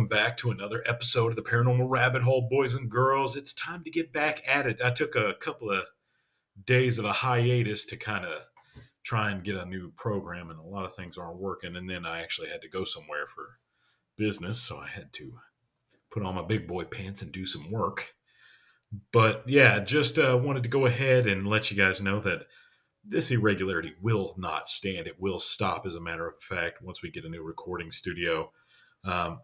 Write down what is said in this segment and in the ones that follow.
welcome back to another episode of the Paranormal Rabbit Hole, boys and girls. It's time to get back at it. I took a couple of days of a hiatus to kind of try and get a new program, and a lot of things aren't working. And then I actually had to go somewhere for business, so I had to put on my big boy pants and do some work. But yeah, just wanted to go ahead and let you guys know that this irregularity will not stand. It will stop, as a matter of fact, once we get a new recording studio. Um,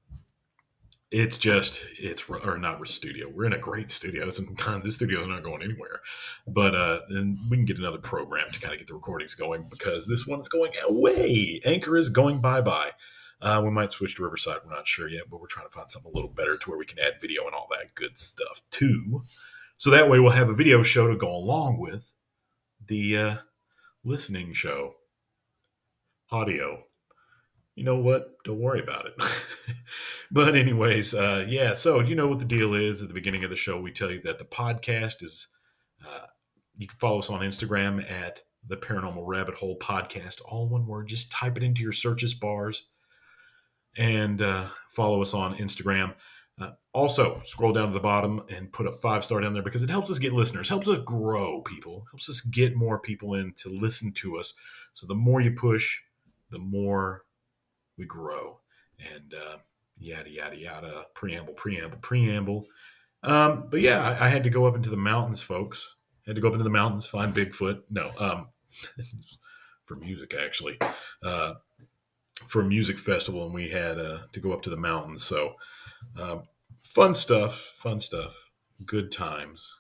or not a studio. We're in a great studio. This studio is not going anywhere. But then we can get another program to kind of get the recordings going because this one's going away. Anchor is going bye-bye. We might switch to Riverside. We're not sure yet, but we're trying to find something a little better to where we can add video and all that good stuff too. So that way we'll have a video show to go along with the listening show audio. You know what? Don't worry about it. But anyways, yeah, so you know what the deal is. At the beginning of the show, we tell you that the podcast is, you can follow us on Instagram at the Paranormal Rabbit Hole Podcast, all one word. Just type it into your searches bars and follow us on Instagram. Also, scroll down to the bottom and put a 5-star down there because it helps us get listeners, helps us grow people, helps us get more people in to listen to us. So the more you push, the more we grow. And yada, yada, yada, preamble. But yeah, I had to go up into the mountains, folks. I had to go up into the mountains, find Bigfoot. No, for music, actually. For a music festival, and we had to go up to the mountains. So fun stuff. Good times.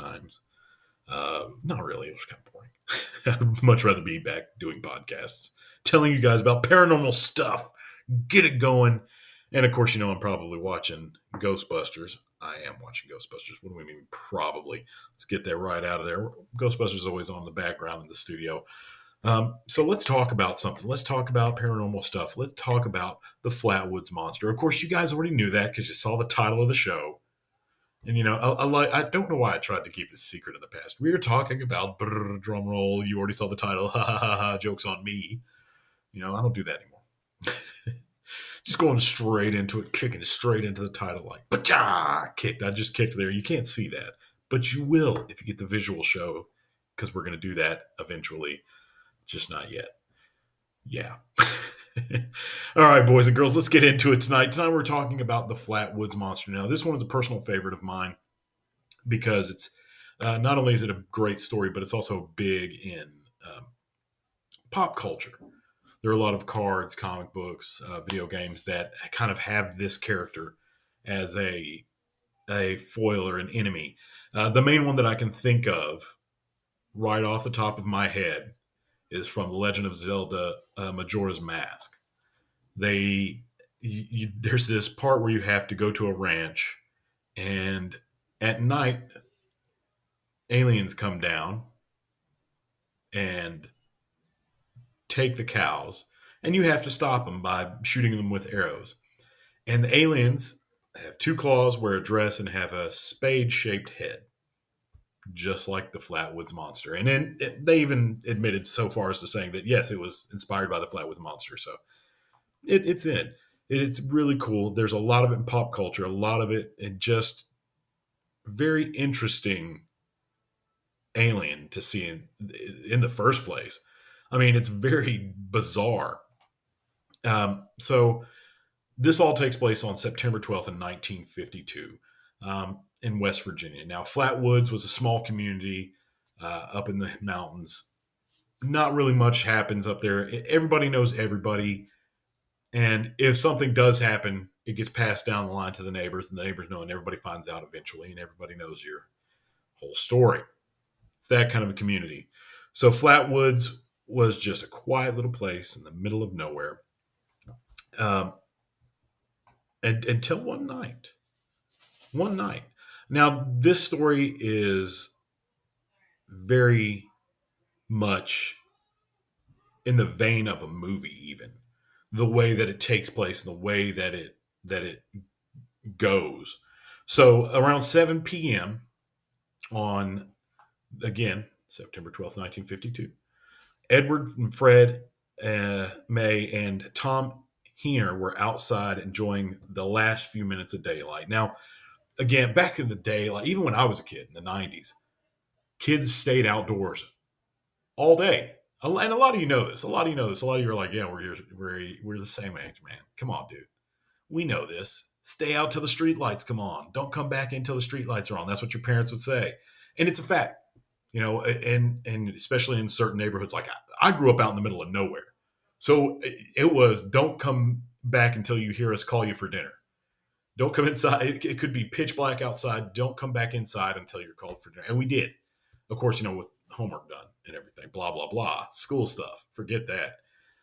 Not really. It was kind of boring. I'd much rather be back doing podcasts, telling you guys about paranormal stuff. Get it going. And of course, you know I'm probably watching Ghostbusters. I am watching Ghostbusters. What do we mean probably? Let's get that right out of there. Ghostbusters is always on in the background in the studio. So let's talk about something. Let's talk about paranormal stuff. Let's talk about the Flatwoods Monster. Of course, you guys already knew that because you saw the title of the show. And, you know, I don't know why I tried to keep this secret in the past. We were talking about, drum roll, you already saw the title, ha ha ha ha, joke's on me. You know, I don't do that anymore. Just going straight into it, kicking straight into the title like, ba-cha, kicked. I just kicked there. You can't see that. But you will if you get the visual show because we're going to do that eventually. Just not yet. Yeah. All right, boys and girls, let's get into it tonight. Tonight we're talking about the Flatwoods Monster. Now, this one is a personal favorite of mine because it's not only is it a great story, but it's also big in pop culture. There are a lot of cards, comic books, video games that kind of have this character as a foil or an enemy. The main one that I can think of right off the top of my head is from The Legend of Zelda Majora's Mask. There's this part where you have to go to a ranch, and at night, aliens come down and take the cows, and you have to stop them by shooting them with arrows. And the aliens have 2 claws, wear a dress, and have a spade-shaped head, just like the Flatwoods Monster. And then they even admitted so far as to saying that, yes, it was inspired by the Flatwoods Monster. So it's in it. It's really cool. There's a lot of it in pop culture, a lot of it in just very interesting alien to see in the first place. I mean, it's very bizarre. So this all takes place on September 12th in 1952 in West Virginia. Now, Flatwoods was a small community up in the mountains. Not really much happens up there. Everybody knows everybody. And if something does happen, it gets passed down the line to the neighbors, and the neighbors know, and everybody finds out eventually, and everybody knows your whole story. It's that kind of a community. So Flatwoods was just a quiet little place in the middle of nowhere. Until one night. Now, this story is very much in the vein of a movie, even the way that it takes place and the way that it goes. So around 7 p.m. on, again, September 12th, 1952, Edward and Fred May and Tom here were outside enjoying the last few minutes of daylight. Now, again, back in the day, like even when I was a kid in the 90s, kids stayed outdoors all day. And a lot of you know this. A lot of you know this. A lot of you are like, yeah, we're the same age, man. Come on, dude. We know this. Stay out till the street lights come on. Don't come back until the street lights are on. That's what your parents would say. And it's a fact, and especially in certain neighborhoods. Like I grew up out in the middle of nowhere. So it was don't come back until you hear us call you for dinner. Don't come inside. It could be pitch black outside. Don't come back inside until you're called for dinner. And we did. Of course, with homework done and everything, blah, blah, blah, school stuff. Forget that.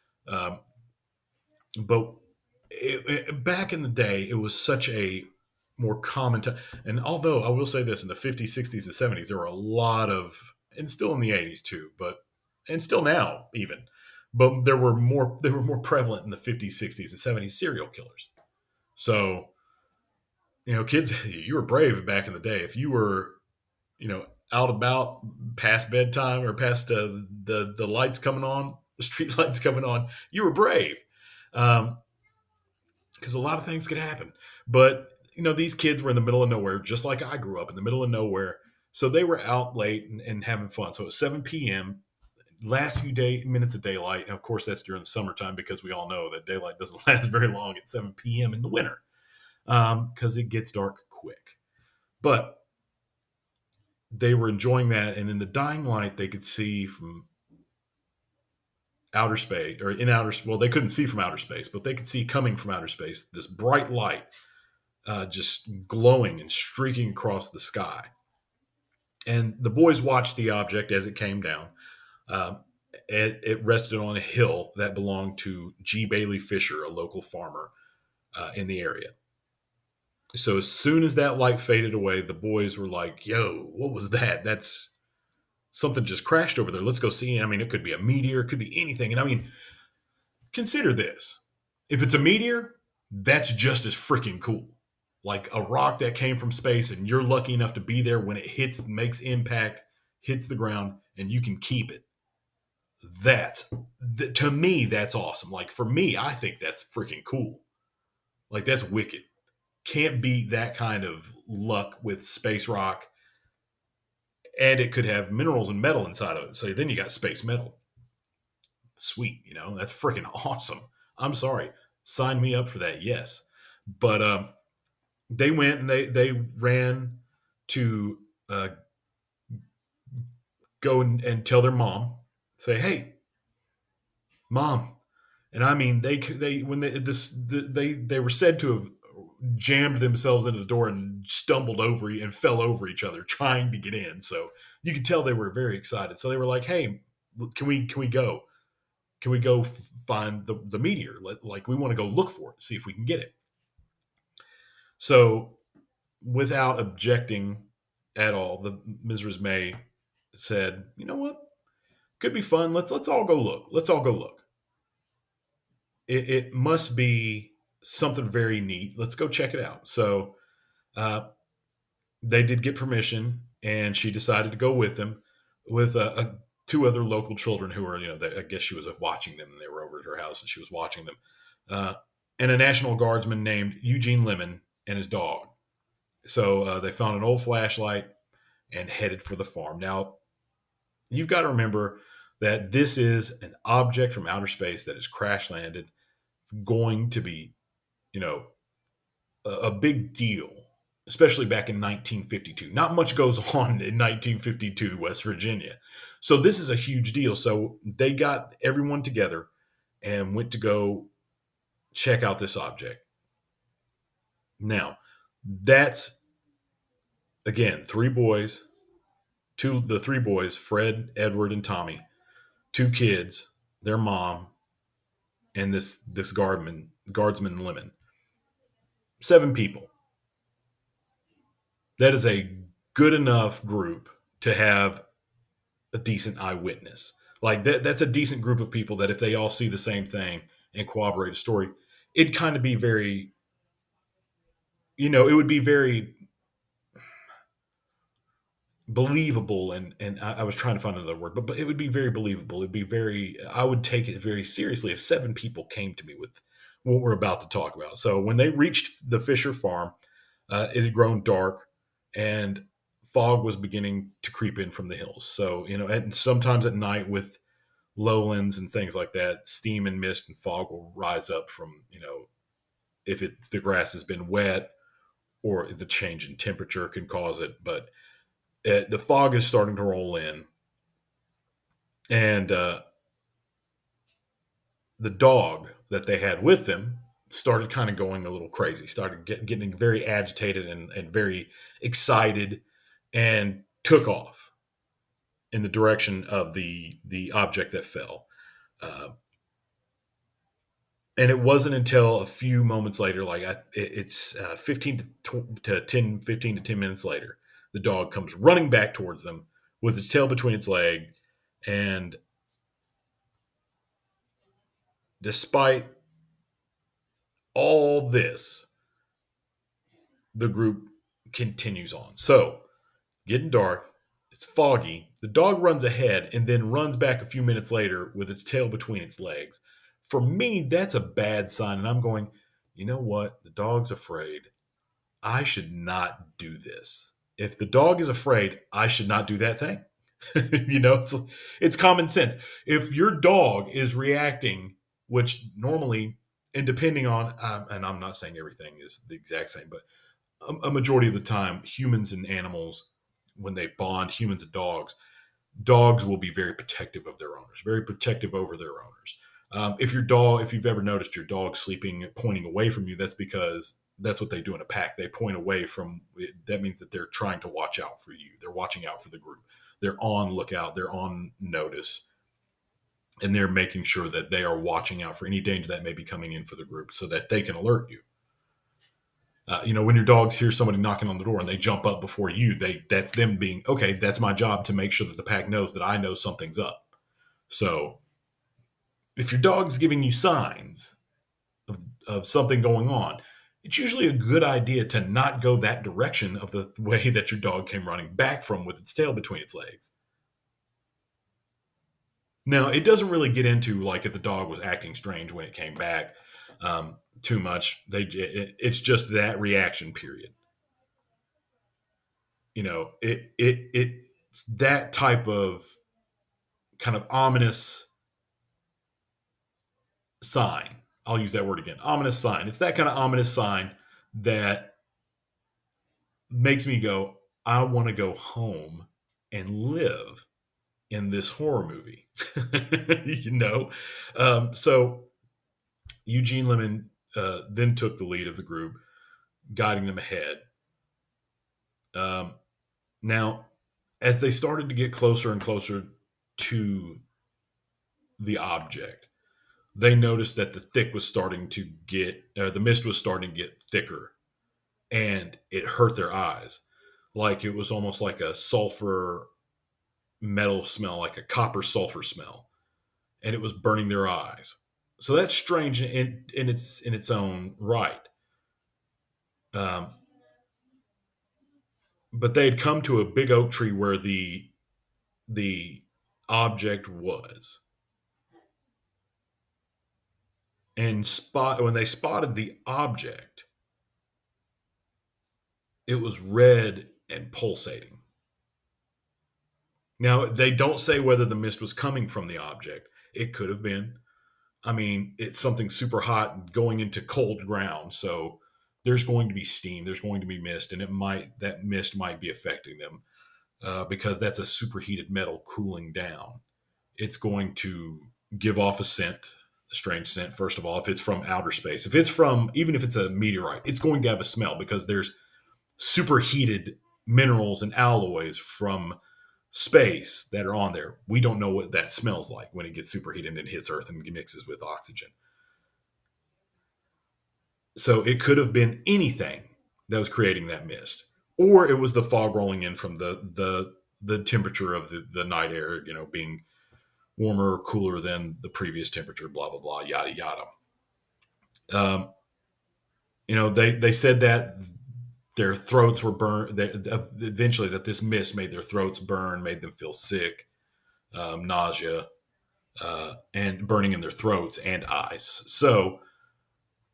But back in the day, it was such a more common time. And although I will say this, in the 50s, 60s, and 70s, there were a lot of, and still in the 80s too, and still now even, but they were more prevalent in the 50s, 60s, and 70s serial killers. So, kids, you were brave back in the day. If you were, out about past bedtime or past the lights coming on, the street lights coming on, you were brave. Because a lot of things could happen. But, these kids were in the middle of nowhere, just like I grew up in the middle of nowhere. So they were out late and having fun. So it was 7 p.m., last few minutes of daylight. And of course, that's during the summertime because we all know that daylight doesn't last very long at 7 p.m. in the winter because it gets dark quick. But they were enjoying that. And in the dying light, they could see from outer space or in outer, well, they couldn't see from outer space, but they could see coming from outer space, this bright light just glowing and streaking across the sky. And the boys watched the object as it came down. It rested on a hill that belonged to G. Bailey Fisher, a local farmer in the area. So as soon as that light faded away, the boys were like, yo, what was that? That's something just crashed over there. Let's go see. I mean, it could be a meteor, it could be anything. And I mean, consider this. If it's a meteor, that's just as freaking cool. Like a rock that came from space and you're lucky enough to be there when it hits, makes impact, hits the ground, and you can keep it. To me, that's awesome. Like for me, I think that's freaking cool. Like that's wicked. Can't beat that kind of luck with space rock. And it could have minerals and metal inside of it. So then you got space metal. Sweet, that's freaking awesome. I'm sorry. Sign me up for that, yes. But they went and they ran to go and tell their mom, say, hey, Mom. And I mean, they were said to have jammed themselves into the door and stumbled over and fell over each other trying to get in. So you could tell they were very excited. So they were like, "Hey, can we go? Can we go find the meteor? Like we want to go look for it, see if we can get it." So without objecting at all, the Mrs. May said, "You know what? Could be fun. Let's all go look. Let's all go look. It must be something very neat. Let's go check it out." So they did get permission, and she decided to go with them, with two other local children who were, I guess she was watching them, and they were over at her house, and she was watching them, and a National Guardsman named Eugene Lemon and his dog. So they found an old flashlight and headed for the farm. Now, you've got to remember that this is an object from outer space that has crash landed. It's going to be, a big deal, especially back in 1952. Not much goes on in 1952, West Virginia. So this is a huge deal. So they got everyone together and went to go check out this object. Now, that's, again, three boys, the three boys, Fred, Edward, and Tommy, two kids, their mom, and this guardsman Lemon. 7 people. That is a good enough group to have a decent eyewitness. Like that's a decent group of people that if they all see the same thing and corroborate a story, it'd kind of be very, it would be very believable. And I was trying to find another word, but it would be very believable. It'd be very, I would take it very seriously if 7 people came to me with what we're about to talk about. So when they reached the Fisher farm, it had grown dark, and fog was beginning to creep in from the hills. So, and sometimes at night with lowlands and things like that, steam and mist and fog will rise up from, if the grass has been wet, or the change in temperature can cause it. But the fog is starting to roll in, and the dog that they had with them started kind of going a little crazy, started getting very agitated and very excited, and took off in the direction of the object that fell. Uh, and it wasn't until a few moments later, like it's 15 to 10 minutes later, the dog comes running back towards them with its tail between its leg. And despite all this, the group continues on. So, getting dark, it's foggy. The dog runs ahead and then runs back a few minutes later with its tail between its legs. For me, that's a bad sign. And I'm going, you know what? The dog's afraid. I should not do this. If the dog is afraid, I should not do that thing. It's common sense. If your dog is reacting, which normally, and depending on, and I'm not saying everything is the exact same, but a majority of the time, humans and animals, when they bond, humans and dogs will be very protective of their owners, very protective over their owners. If you've ever noticed your dog sleeping, pointing away from you, that's because that's what they do in a pack. They point away from. That means that they're trying to watch out for you. They're watching out for the group. They're on lookout. They're on notice, and they're making sure that they are watching out for any danger that may be coming in for the group, so that they can alert you. When your dogs hear somebody knocking on the door and they jump up before you, that's them being, okay, that's my job to make sure that the pack knows that I know something's up. So if your dog's giving you signs of something going on, it's usually a good idea to not go that direction of the way that your dog came running back from with its tail between its legs. Now, it doesn't really get into like if the dog was acting strange when it came back too much. It's just that reaction period. It's that type of kind of ominous sign. I'll use that word again. Ominous sign. It's that kind of ominous sign that makes me go, I want to go home and live in this horror movie. So Eugene Lemon then took the lead of the group, guiding them ahead. Now, as they started to get closer and closer to the object, they noticed that the mist was starting to get thicker, and it hurt their eyes. Like it was almost like a sulfur metal smell, like a copper sulfur smell, and it was burning their eyes. So that's strange in its own right. But they had come to a big oak tree where the object was, and when they spotted the object, it was red and pulsating. Now, they don't say whether the mist was coming from the object. It could have been. I mean, it's something super hot going into cold ground, so there's going to be steam, there's going to be mist, and that mist might be affecting them because that's a superheated metal cooling down. It's going to give off a strange scent. First of all, if it's from outer space, even if it's a meteorite, it's going to have a smell because there's superheated minerals and alloys from space that are on there. We don't know what that smells like when it gets superheated and hits Earth and mixes with oxygen. So it could have been anything that was creating that mist, or it was the fog rolling in from the temperature of the night air, being warmer or cooler than the previous temperature. Blah blah blah, yada yada. They said that their throats were burned. Eventually, that this mist made their throats burn, made them feel sick, nausea, and burning in their throats and eyes. So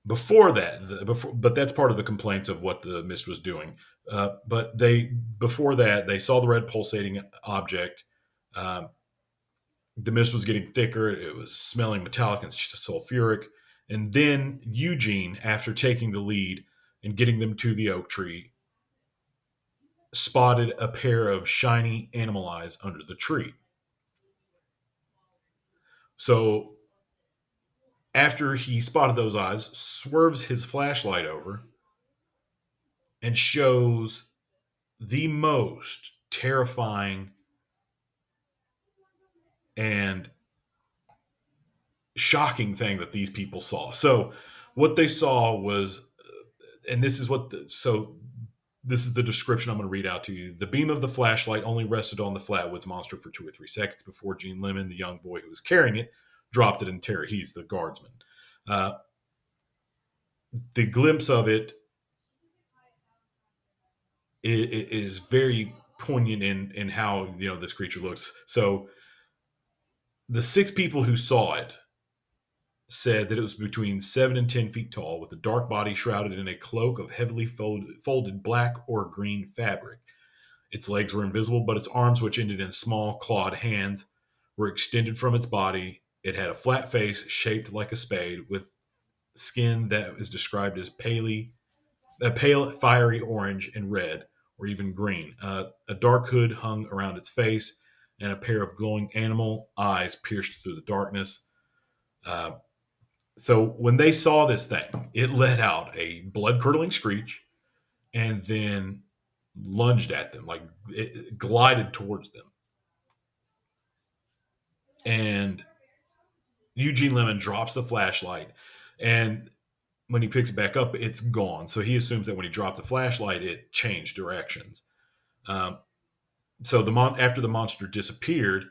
Before that, but that's part of the complaints of what the mist was doing. But before that, they saw the red pulsating object. Um, the mist was getting thicker. It was smelling metallic and sulfuric. And then Eugene, after taking the lead and getting them to the oak tree, spotted a pair of shiny animal eyes under the tree. So after he spotted those eyes, swerves his flashlight over and shows the most terrifying and shocking thing that these people saw. So what they saw was, and this is this is the description I'm going to read out to you. The beam of the flashlight only rested on the flatwoods monster for 2 or 3 seconds before Gene Lemon, the young boy who was carrying it, dropped it in terror. He's the guardsman. Uh, the glimpse of it is very poignant in how this creature looks. So the 6 people who saw it said that it was between 7 and 10 feet tall, with a dark body shrouded in a cloak of heavily folded black or green fabric. Its legs were invisible, but its arms, which ended in small clawed hands, were extended from its body. It had a flat face shaped like a spade, with skin that is described as pale, fiery orange and red, or even green. A dark hood hung around its face, and a pair of glowing animal eyes pierced through the darkness. So when they saw this thing, it let out a blood curdling screech and then lunged at them, like it glided towards them. And Eugene Lemon drops the flashlight, and when he picks it back up, it's gone. So he assumes that when he dropped the flashlight, it changed directions. Um, so after the monster disappeared,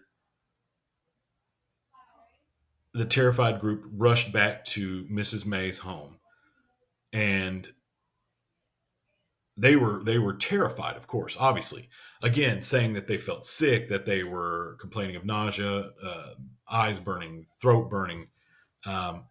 the terrified group rushed back to Mrs. May's home, and they were terrified, of course, obviously. Again, saying that they felt sick, that they were complaining of nausea, eyes burning, throat burning. Um,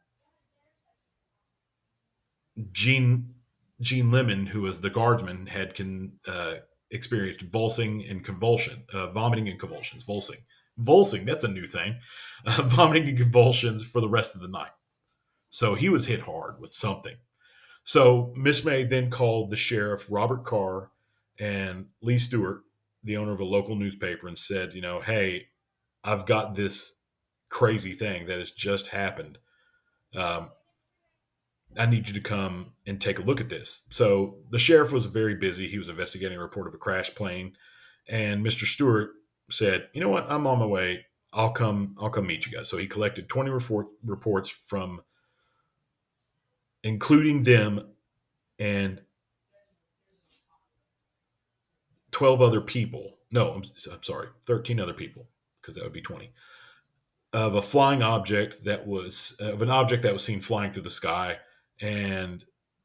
Gene Gene Lemon, who was the guardsman, had experienced vomiting and convulsions. Volsing, that's a new thing. Vomiting and convulsions for the rest of the night. So he was hit hard with something. So Miss May then called the sheriff, Robert Carr, and Lee Stewart, the owner of a local newspaper, and said, hey, I've got this crazy thing that has just happened. Um, I need you to come and take a look at this. So the sheriff was very busy. He was investigating a report of a crash plane, and Mr. Stewart said, "You know what? I'm on my way. I'll come. I'll come meet you guys." So he collected 20 reports from, including them and 12 other people. No, I'm sorry, 13 other people, because that would be 20, of a flying object that was of an object that was seen flying through the sky, and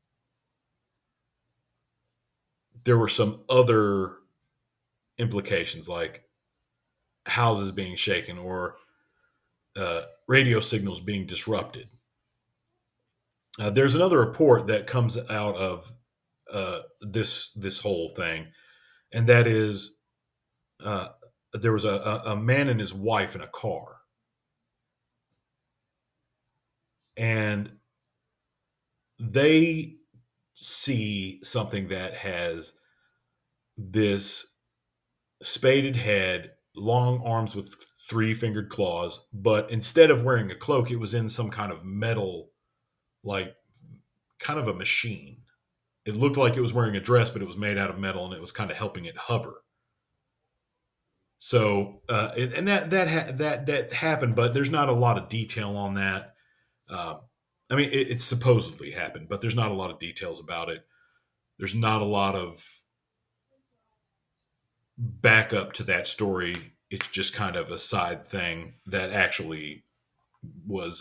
there were some other implications like houses being shaken or radio signals being disrupted. There's another report that comes out of this whole thing, and that is uh, there was a man and his wife in a car, and they see something that has this spaded head, long arms with 3-fingered claws, but instead of wearing a cloak, it was in some kind of metal, like kind of a machine. It looked like it was wearing a dress, but it was made out of metal, and it was kind of helping it hover. So, and that happened, but there's not a lot of detail on that. Um, I mean, it supposedly happened, but there's not a lot of details about it. There's not a lot of backup to that story. It's just kind of a side thing that actually was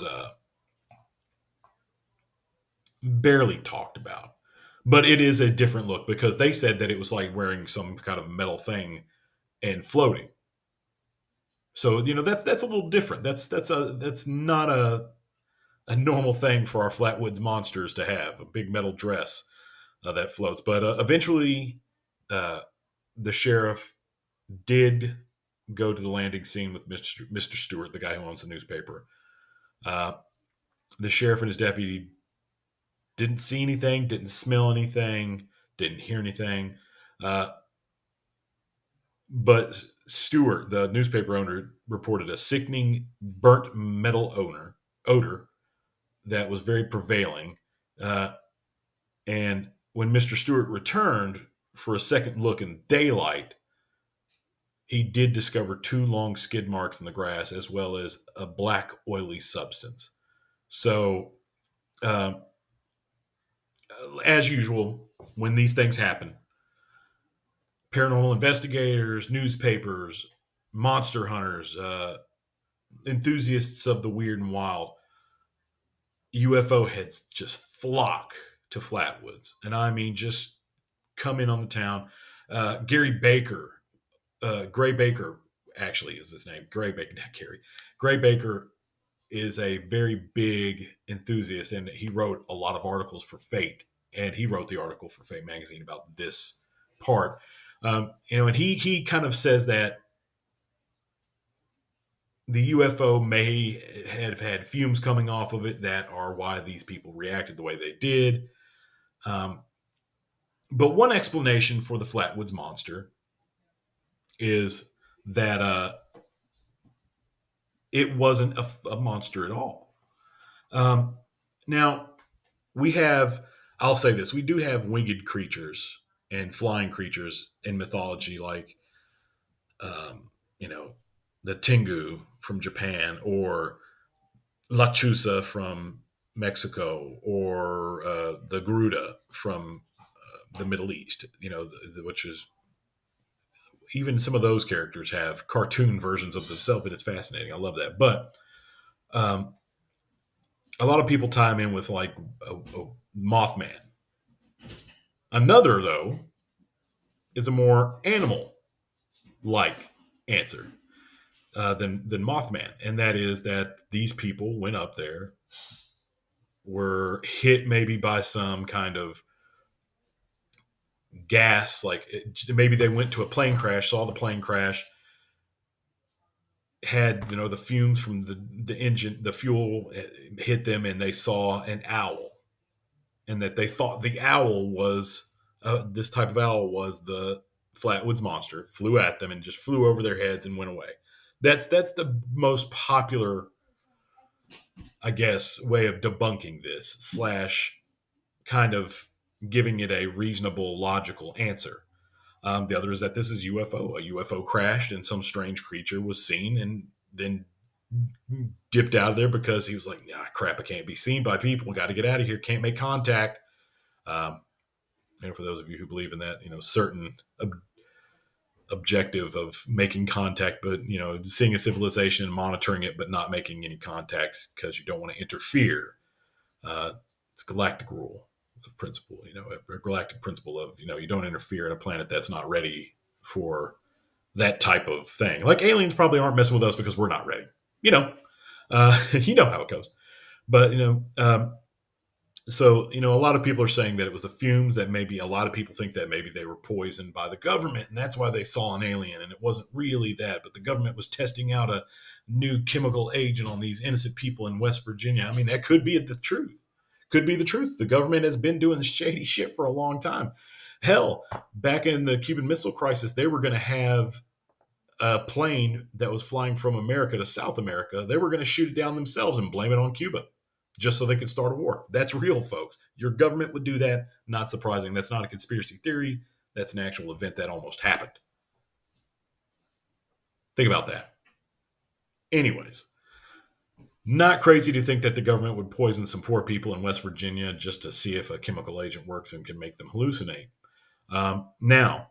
barely talked about. But it is a different look because they said that it was like wearing some kind of metal thing and floating. So that's a little different. That's not a normal thing for our Flatwoods monsters to have, a big metal dress that floats. But eventually, uh, the sheriff did go to the landing scene with Mr. Stewart, the guy who owns the newspaper. Uh, the sheriff and his deputy didn't see anything, didn't smell anything, didn't hear anything. Uh, but Stewart, the newspaper owner, reported a sickening burnt metal odor that was very prevailing. Uh, and when Mr. Stewart returned for a second look in daylight, he did discover two long skid marks in the grass as well as a black, oily substance. So, um, as usual, when these things happen, paranormal investigators, newspapers, monster hunters, enthusiasts of the weird and wild, UFO heads just flock to Flatwoods. And I mean, just come in on the town. Gary Baker, Gray Baker, actually is his name. Gray Baker, not Gary. Gray Baker is a very big enthusiast, and he wrote a lot of articles for Fate. And he wrote the article for Fate magazine about this part. And he kind of says that the UFO may have had fumes coming off of it that are why these people reacted the way they did. Um, but one explanation for the Flatwoods monster is that it wasn't a monster at all. Um, now, we have, I'll say this, we do have winged creatures and flying creatures in mythology, like, um, you know, the Tengu from Japan, or Lachusa from Mexico, or the Garuda from the Middle East, which is, even some of those characters have cartoon versions of themselves, and it's fascinating. I love that. But um, a lot of people tie him in with like a Mothman. Another, though, is a more animal like answer than Mothman. And that is that these people went up there, were hit maybe by some kind of gas, like maybe they went to a plane crash, saw the plane crash, had the fumes from the engine, the fuel hit them, and they saw an owl, and that they thought the owl was this type of owl was the Flatwoods monster, flew at them and just flew over their heads and went away. That's the most popular, I guess, way of debunking this slash kind of giving it a reasonable, logical answer. The other is that this is UFO. A UFO crashed and some strange creature was seen and then dipped out of there because he was like, nah, crap, I can't be seen by people. Got to get out of here. Can't make contact. And for those of you who believe in that, certain objective of making contact, but, seeing a civilization and monitoring it, but not making any contact because you don't want to interfere. It's galactic rule of principle, a galactic principle of, you don't interfere in a planet that's not ready for that type of thing. Like aliens probably aren't messing with us because we're not ready, you know how it goes. But, so, a lot of people are saying that it was the fumes, that maybe a lot of people think that maybe they were poisoned by the government and that's why they saw an alien, and it wasn't really that, but the government was testing out a new chemical agent on these innocent people in West Virginia. I mean, that could be the truth. Could be the truth. The government has been doing shady shit for a long time. Hell, back in the Cuban Missile Crisis, they were going to have a plane that was flying from America to South America. They were going to shoot it down themselves and blame it on Cuba just so they could start a war. That's real, folks. Your government would do that. Not surprising. That's not a conspiracy theory. That's an actual event that almost happened. Think about that. Anyways, not crazy to think that the government would poison some poor people in West Virginia just to see if a chemical agent works and can make them hallucinate. Now,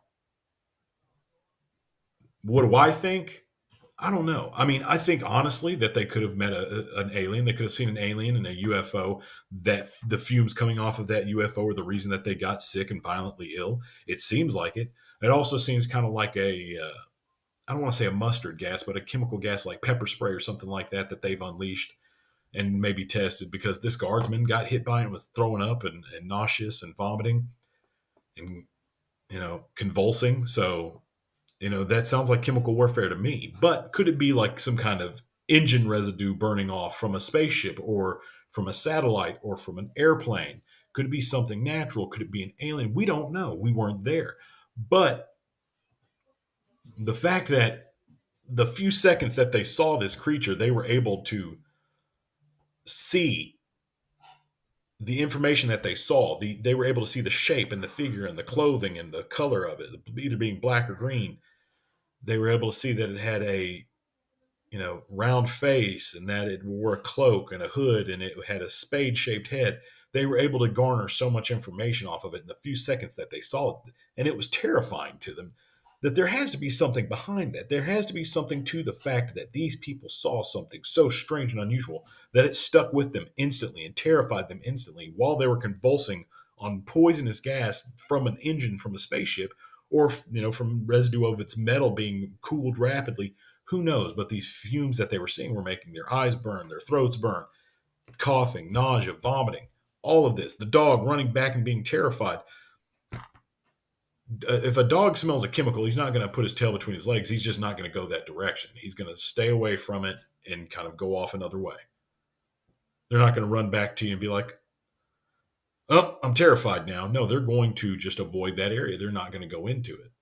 what do I think? I don't know. I mean, I think honestly that they could have met an alien. They could have seen an alien and a UFO. That the fumes coming off of that UFO are the reason that they got sick and violently ill. It seems like it. It also seems kind of like I don't want to say a mustard gas, but a chemical gas like pepper spray or something like that they've unleashed. and maybe tested, because this guardsman got hit by it and was throwing up and nauseous and vomiting and, convulsing. So, that sounds like chemical warfare to me. But could it be like some kind of engine residue burning off from a spaceship or from a satellite or from an airplane? Could it be something natural? Could it be an alien? We don't know. We weren't there. But the fact that the few seconds that they saw this creature, they were able to see the information that they saw. They were able to see the shape and the figure and the clothing and the color of it, either being black or green. They were able to see that it had a round face and that it wore a cloak and a hood and it had a spade shaped head. They were able to garner so much information off of it in the few seconds that they saw it. And it was terrifying to them that there has to be something behind that. There has to be something to the fact that these people saw something so strange and unusual that it stuck with them instantly and terrified them instantly while they were convulsing on poisonous gas from an engine from a spaceship, or from residue of its metal being cooled rapidly. Who knows? But these fumes that they were seeing were making their eyes burn, their throats burn, coughing, nausea, vomiting, all of this. The dog running back and being terrified. If a dog smells a chemical, he's not going to put his tail between his legs. He's just not going to go that direction. He's going to stay away from it and kind of go off another way. They're not going to run back to you and be like, oh, I'm terrified now. No, they're going to just avoid that area. They're not going to go into it.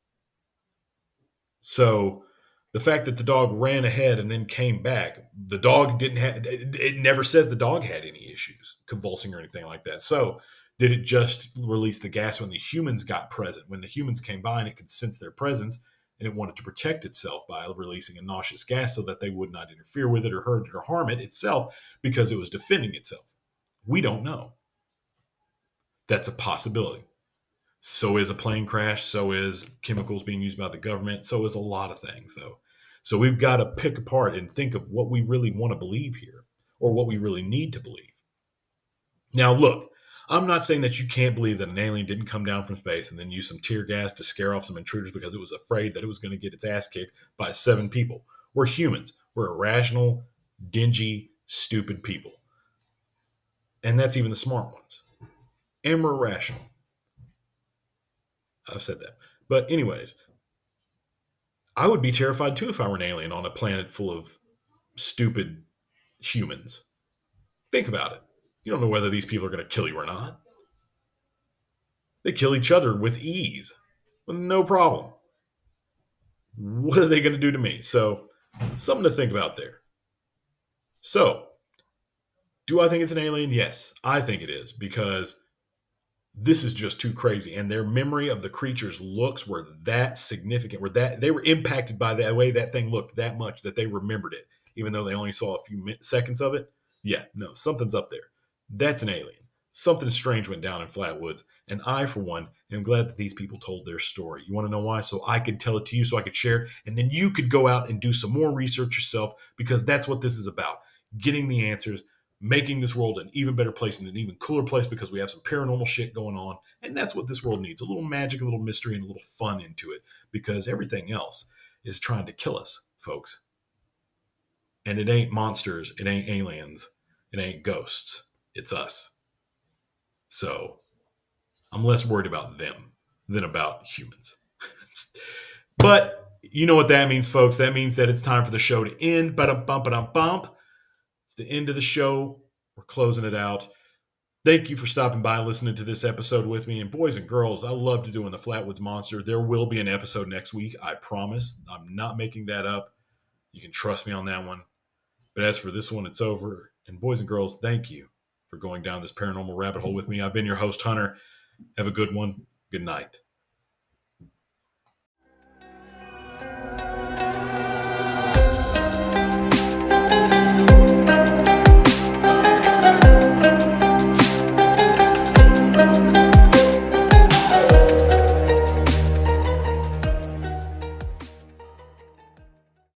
So the fact that the dog ran ahead and then came back, the dog didn't have, it never says the dog had any issues, convulsing or anything like that. So did it just release the gas when the humans got present? When the humans came by and it could sense their presence and it wanted to protect itself by releasing a nauseous gas so that they would not interfere with it or hurt it or harm it itself because it was defending itself? We don't know. That's a possibility. So is a plane crash. So is chemicals being used by the government. So is a lot of things, though. So we've got to pick apart and think of what we really want to believe here or what we really need to believe. Now, look, I'm not saying that you can't believe that an alien didn't come down from space and then use some tear gas to scare off some intruders because it was afraid that it was going to get its ass kicked by 7 people. We're humans. We're irrational, dingy, stupid people. And that's even the smart ones. And we're irrational. I've said that. But anyways, I would be terrified too if I were an alien on a planet full of stupid humans. Think about it. You don't know whether these people are going to kill you or not. They kill each other with ease, with no problem. What are they going to do to me? So, something to think about there. So, do I think it's an alien? Yes, I think it is, because this is just too crazy. And their memory of the creature's looks were that significant, were that they were impacted by the way that thing looked that much that they remembered it, even though they only saw a few seconds of it. Yeah, no, something's up there. That's an alien. Something strange went down in Flatwoods. And I, for one, am glad that these people told their story. You want to know why? So I could tell it to you, so I could share it. And then you could go out and do some more research yourself, because that's what this is about. Getting the answers, making this world an even better place and an even cooler place, because we have some paranormal shit going on. And that's what this world needs. A little magic, a little mystery, and a little fun into it, because everything else is trying to kill us, folks. And it ain't monsters. It ain't aliens. It ain't ghosts. It's us. So I'm less worried about them than about humans. But you know what that means, folks. That means that it's time for the show to end. Ba-dum-bump-a-dum-bump. It's the end of the show. We're closing it out. Thank you for stopping by and listening to this episode with me. And boys and girls, I love to doing the Flatwoods Monster. There will be an episode next week, I promise. I'm not making that up. You can trust me on that one. But as for this one, it's over. And boys and girls, thank you for going down this paranormal rabbit hole with me. I've been your host, Hunter. Have a good one. Good night.